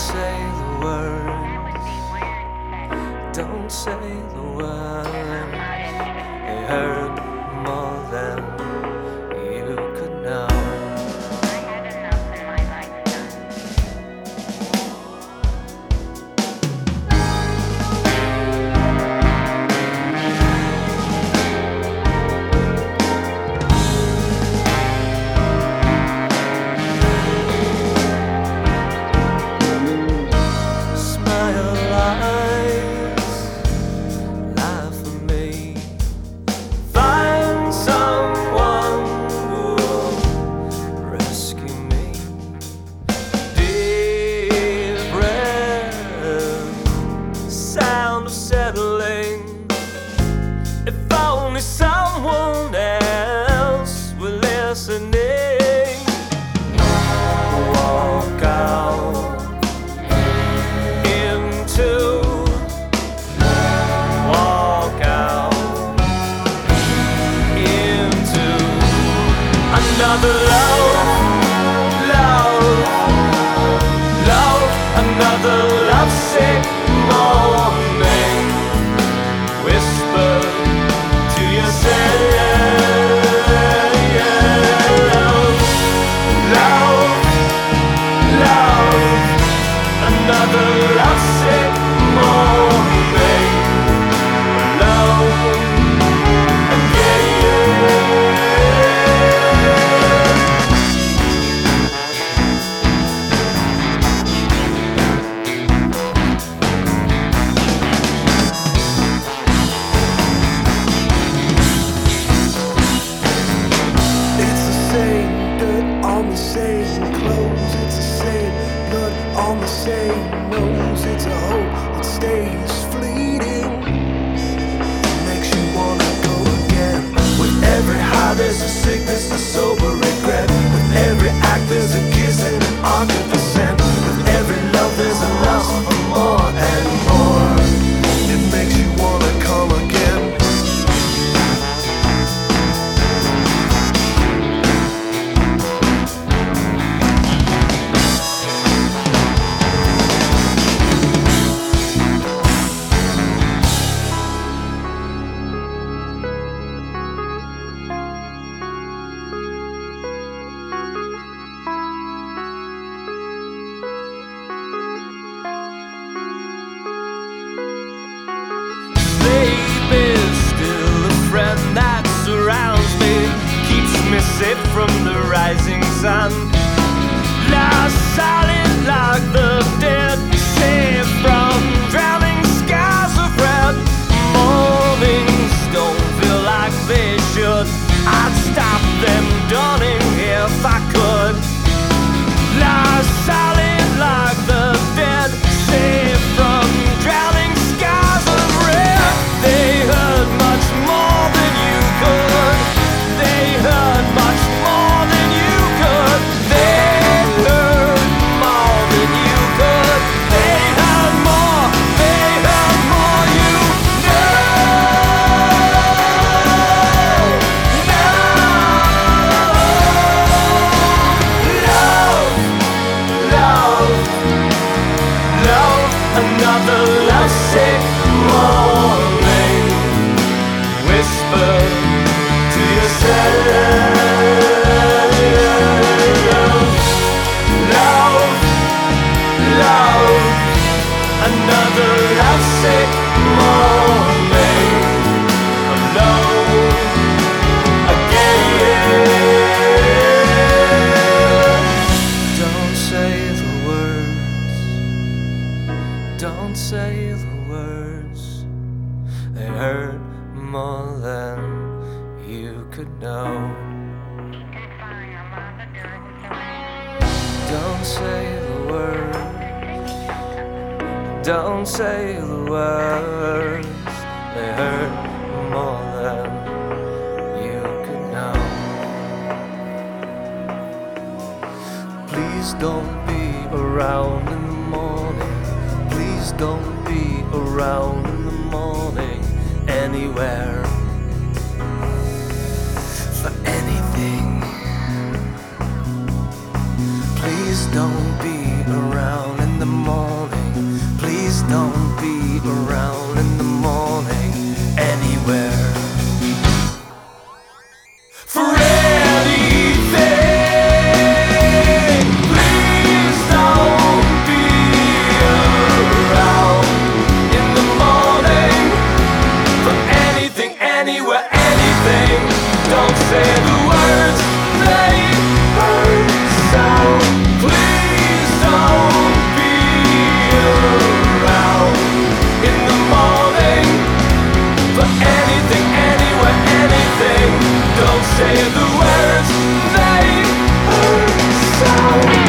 say the words. Don't say the words. They hurt more than you could know. If only someone else were listening. Walk out into, walk out into another love, another lovesick morning. Whisper to yourself, another lovesick morning, alone Same clothes, it's the same blood on the same nose. It's a hope that stays fleeting, makes you wanna go again. With every high there's a sickness, a sober regret. With every act there's a kiss and an arc of consent. With every love there's a lust for more and more. It makes you wanna come again. That surrounds me, keeps me safe from the rising sun. Lost silent like the dead, safe from drowning skies of red. Mornings don't feel like they should. I'd stop them dawning if I could. Lost silent like the dead, safe from drowning skies of red. They hurt much more than you could. They hurt much more than you could. They hurt more than you could. They hurt more. They hurt more. You another lovesick morning. Whisper to yourself, another lovesick morning, alone again. Don't say the words. Don't say the words. They hurt more than you could know. Don't say the words. Don't say the words. They hurt more than you could know. Please don't be around in the morning. Please don't be around in the morning anywhere for anything. Please don't be around in the morning. say the words they hurt so. Please don't be around in the morning for anything, anywhere, anything. Don't say the words they hurt so.